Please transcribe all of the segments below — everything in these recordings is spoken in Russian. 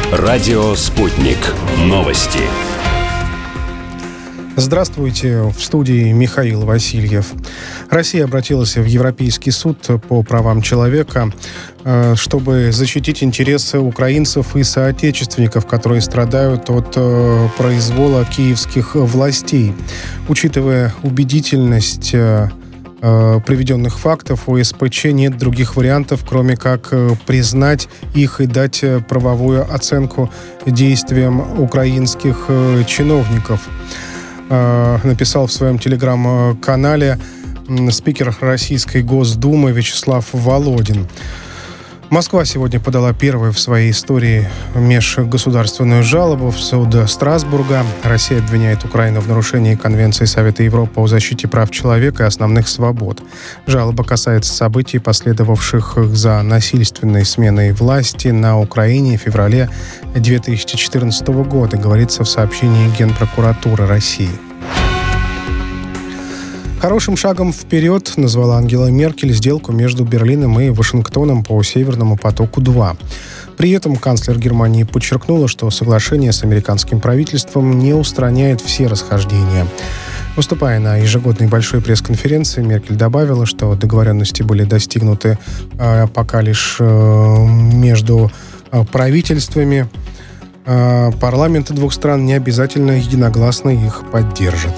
Радио «Спутник». Новости. Здравствуйте, в студии Михаил Васильев. Россия обратилась в Европейский суд по правам человека, чтобы защитить интересы украинцев и соотечественников, которые страдают от произвола киевских властей. Учитывая убедительность приведенных фактов, у СПЧ нет других вариантов, кроме как признать их и дать правовую оценку действиям украинских чиновников. Написал в своем телеграм-канале спикер Российской Госдумы Вячеслав Володин. Москва сегодня подала первую в своей истории межгосударственную жалобу в суд Страсбурга. Россия обвиняет Украину в нарушении Конвенции Совета Европы о защите прав человека и основных свобод. Жалоба касается событий, последовавших за насильственной сменой власти на Украине в феврале 2014 года, говорится в сообщении Генпрокуратуры России. Хорошим шагом вперед назвала Ангела Меркель сделку между Берлином и Вашингтоном по Северному потоку-2. При этом канцлер Германии подчеркнула, что соглашение с американским правительством не устраняет все расхождения. Выступая на ежегодной большой пресс-конференции, Меркель добавила, что договоренности были достигнуты пока лишь между правительствами. Парламенты двух стран не обязательно единогласно их поддержат.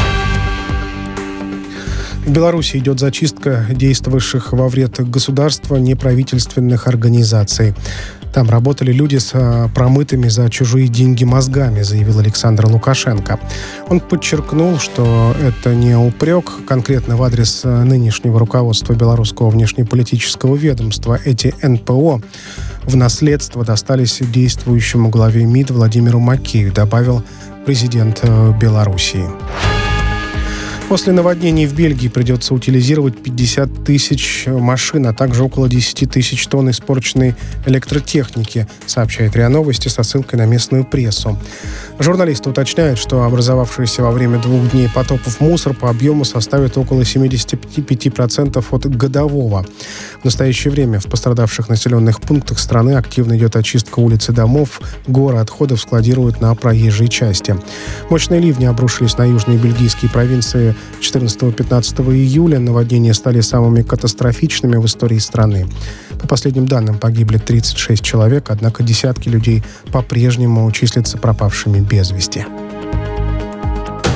В Беларуси идет зачистка действовавших во вред государства неправительственных организаций. Там работали люди с промытыми за чужие деньги мозгами, заявил Александр Лукашенко. Он подчеркнул, что это не упрек конкретно в адрес нынешнего руководства белорусского внешнеполитического ведомства. Эти НПО в наследство достались действующему главе МИД Владимиру Макееву, добавил президент Белоруссии. После наводнений в Бельгии придется утилизировать 50 тысяч машин, а также около 10 тысяч тонн испорченной электротехники, сообщает РИА Новости со ссылкой на местную прессу. Журналисты уточняют, что образовавшийся во время 2 дней потопов мусор по объему составит около 75% от годового. В настоящее время в пострадавших населенных пунктах страны активно идет очистка улиц и домов, горы отходов складируют на проезжей части. Мощные ливни обрушились на южные бельгийские провинции 14-15 июля. Наводнения стали самыми катастрофичными в истории страны. По последним данным, погибли 36 человек, однако десятки людей по-прежнему числятся пропавшими без вести.